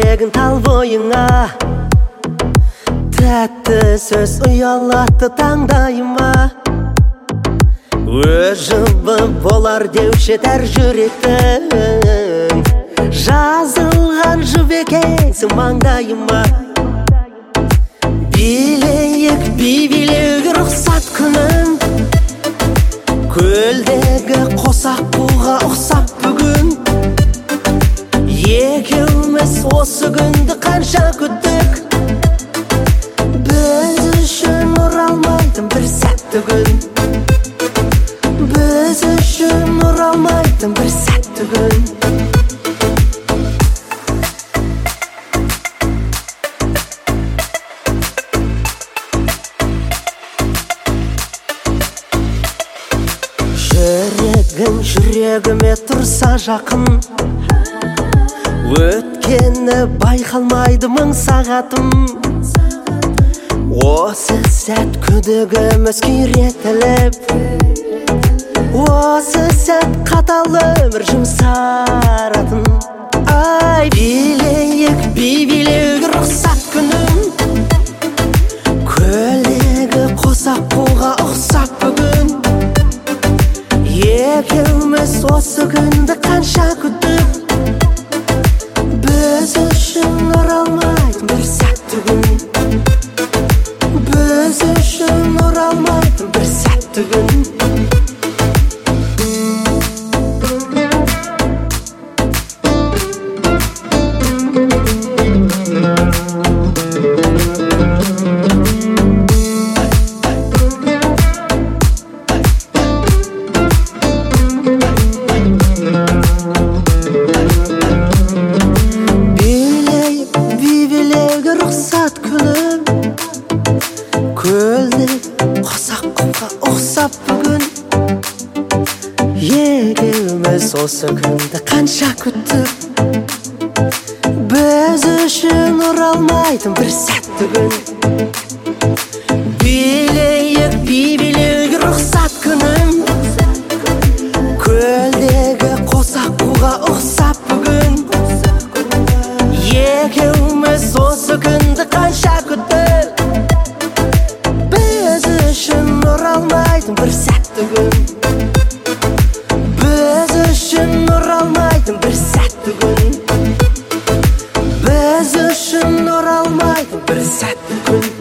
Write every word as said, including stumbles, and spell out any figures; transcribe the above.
жүрегің тал бойыңа, тәтті сөз ұялатты таңдайыма. Өз жылы болар деуші тәр жүректің, жазылған жібекеңсің маңдайыма. Билейік би билеуге рұқсат күнім, көлдегі қосақ буға ұқсап бүгін. Екеуміз осы күнді қанша күттік, біз үшін оралмайтын бір сәтті күн, біз үшін оралмайтын бір сәтті күн. Жүрегің жүрегіме тұрса жақын, өткені байқалмайды мың сағатым. Осы сәт күдігіміз күйретіліп, осы сәт қатал өмір жұмсаратын. Ай, билейік би билеуге рұқсат күнім, көлдегі қосақ буға ұқсап бүгін. Екеуміз осы күнді қанша күттік, біз үшін оралмайтын бір сәтті күн, біз үшін оралмайтын бір сәтті күн. Рұқсат күнім, көлдек қосақ құмға ұқсап бүгін. Екеуміз осы күнді қанша күттік, біз үшін оралмайтын бір сәтті күн. Билейік би билеуге рұқсат күнім, көлдегі қосақ құмға ұқсап бүгін. Екеуміз осы күнді қанша күттік, біз үшін оралмайтын бір сәтті күн, біз үшін оралмайтын бір сәтті күн, біз үшін оралмайтын бір сәтті күн.